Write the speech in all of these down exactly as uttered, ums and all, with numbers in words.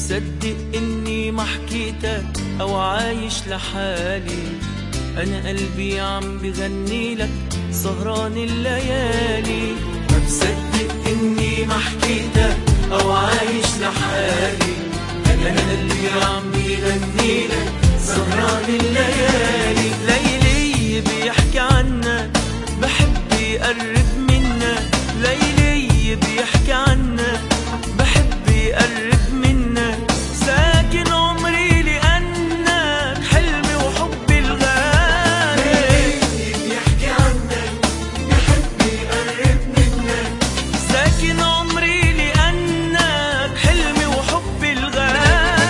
بصدق اني ما حكيتك او عايش لحالي. انا قلبي عم بغني لك سهران الليالي. ما بصدق اني ما حكيتك او عايش لحالي. انا قلبي عم بغني لك سهران الليالي. ليلي بيحكي عنك بحب يقرب منك. ليلي بيحكي عنك بحب يقرب منك. ساكن عمري لأنك حلمي وحبي الغالي. ليلي بيحكي عنك بحب يقرب منك. ساكن عمري لأنك حلمي وحبي الغالي.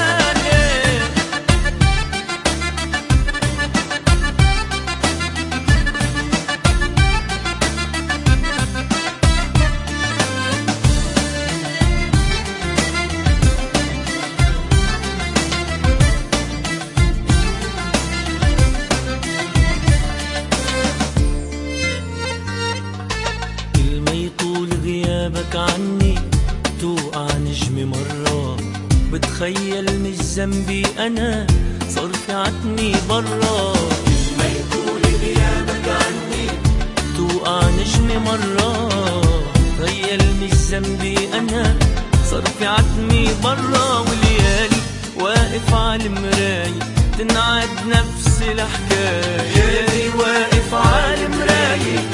غيابك عني توقع نجمي مرة. بتخيل مش ذنبي أنا صار في عتمي برا. ما يطول غيابك عني توقع نجمي مرة. تخيل مش ذنبي أنا صار في عتمي برا. وليالي واقف على المراية تنعاد نفس الحكاية. ليالي واقف على المراية